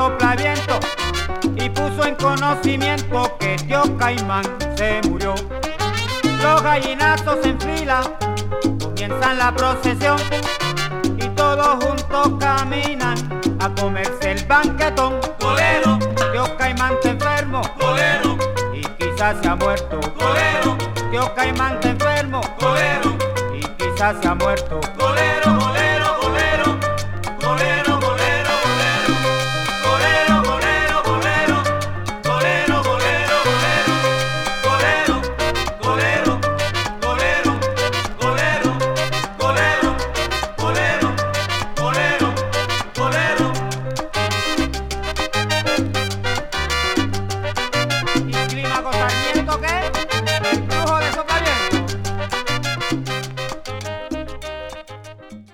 soplaviento y puso en conocimiento que Tío Caimán se murió. Los gallinazos en fila comienzan la procesión y todos juntos caminan a comerse el banquetón. Golero, Tío Caimán está enfermo, golero, y quizás se ha muerto. golero, Tío Caimán está enfermo, golero, y quizás se ha muerto. golero.